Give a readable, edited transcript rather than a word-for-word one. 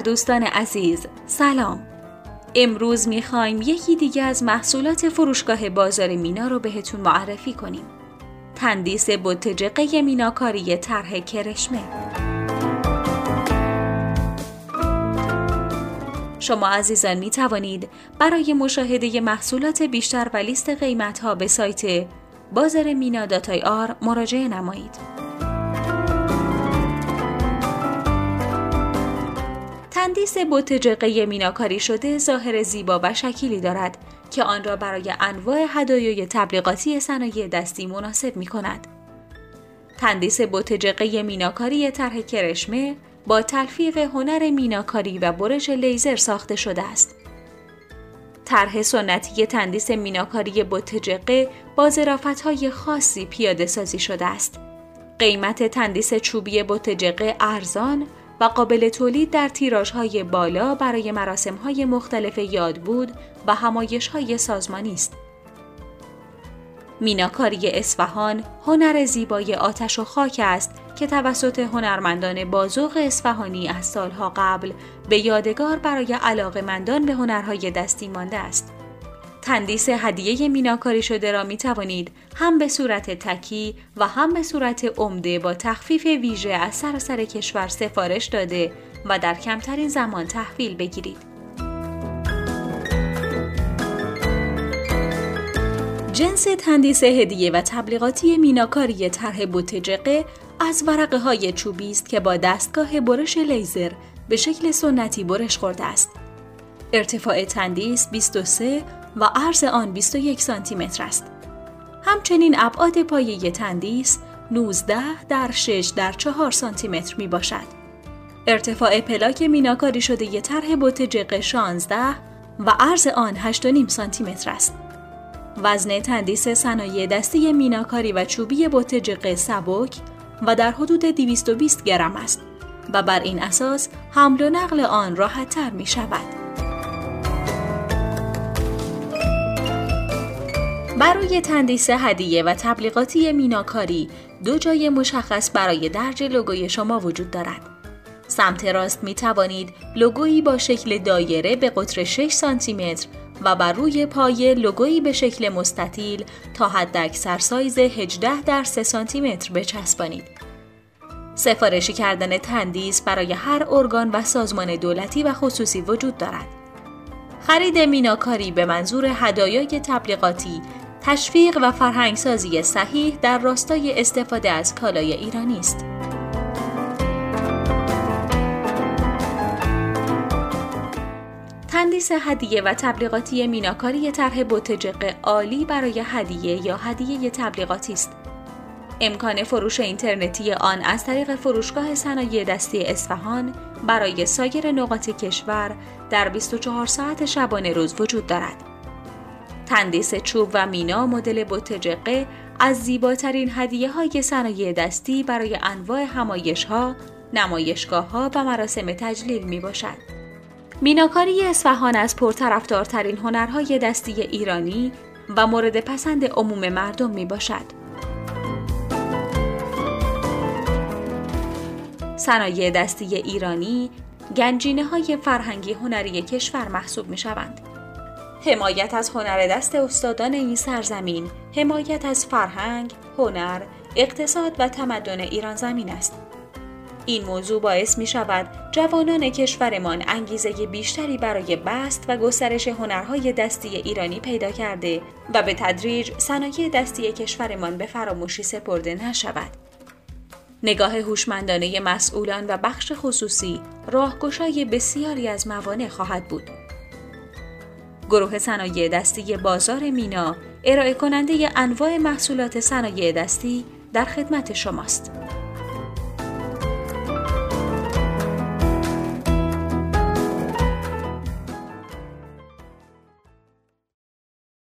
دوستان عزیز، سلام. امروز میخوایم یکی دیگه از محصولات فروشگاه بازار مینا رو بهتون معرفی کنیم. تندیس بوتجقه میناکاری طرح کرشمه. شما عزیزان می توانید برای مشاهده محصولات بیشتر و لیست قیمت‌ها به سایت bazarmina.ir مراجعه نمایید. تندیس بوتجقه میناکاری شده ظاهر زیبا و شکیلی دارد که آن را برای انواع هدایای تبلیغاتی صنایع دستی مناسب می کند. تندیس بوتجقه میناکاری طرح کرشمه با تلفیق هنر میناکاری و برش لیزر ساخته شده است. طرح سنتی تندیس میناکاری بوتجقه با ظرافت‌های خاصی پیاده سازی شده است. قیمت تندیس چوبی بوتجقه ارزان و قابل تولید در تیراژهای بالا برای مراسم‌های مختلف یاد بود و همایش‌های سازمانی است. میناکاری اصفهان هنر زیبای آتش و خاک است که توسط هنرمندان بازوق اصفهانی از سالها قبل به یادگار برای علاقه‌مندان به هنرهای دستی مانده است. تندیس هدیه میناکاری شده را می توانید هم به صورت تکی و هم به صورت عمده با تخفیف ویژه از سراسر کشور سفارش داده و در کمترین زمان تحویل بگیرید. جنس تندیس هدیه و تبلیغاتی میناکاری طرح بوتجقه از ورقه های چوبی است که با دستگاه برش لیزر به شکل سنتی برش خورده است. ارتفاع تندیس 23 و عرض آن 21 سانتی متر است. همچنین ابعاد پایه تندیس 19 در 6 در 4 سانتی متر می باشد. ارتفاع پلاک میناکاری شده طرح بوتجقه 16 و عرض آن 8.5 سانتی متر است. وزن تندیس صنایع دستی میناکاری و چوبی بوتجقه سبک و در حدود 220 گرم است و بر این اساس حمل و نقل آن راحت تر می شود. برای تندیس هدیه و تبلیغاتی میناکاری 2 جای مشخص برای درج لوگوی شما وجود دارد. سمت راست می توانید لوگویی با شکل دایره به قطر 6 سانتی متر و بر روی پایه لوگویی به شکل مستطیل تا حداکثر سایز 18 در 3 سانتی متر بچسبانید. سفارشی کردن تندیس برای هر ارگان و سازمان دولتی و خصوصی وجود دارد. خرید میناکاری به منظور هدایای تبلیغاتی، تشویق و فرهنگسازی صحیح در راستای استفاده از کالای ایرانی است. تندیس هدیه و تبلیغاتی میناکاری طرح بوتجقه عالی برای هدیه یا هدیه تبلیغاتی است. امکان فروش اینترنتی آن از طریق فروشگاه صنایع دستی اصفهان برای سایر نقاط کشور در 24 ساعت شبانه روز وجود دارد. تندیس چوب و مینا مدل بوتجقه از زیباترین هدیه‌های صنایع دستی برای انواع همایش‌ها، نمایشگاه‌ها و مراسم تجلیل میباشد. میناکاری اصفهان از پرطرفدارترین هنرهای دستی ایرانی و مورد پسند عموم مردم میباشد. صنایع دستی ایرانی گنجینه‌های فرهنگی هنری کشور محسوب می‌شوند. حمایت از هنر دست استادان این سرزمین، حمایت از فرهنگ، هنر، اقتصاد و تمدن ایران زمین است. این موضوع باعث می شود جوانان کشورمان انگیزه بیشتری برای بسط و گسترش هنرهای دستی ایرانی پیدا کرده و به تدریج صنایع دستی کشورمان به فراموشی سپرده نشود. نگاه هوشمندانه مسئولان و بخش خصوصی راهگشای بسیاری از موانع خواهد بود. گروه صنایع دستی بازار مینا ارائه کننده انواع محصولات صنایع دستی در خدمت شماست.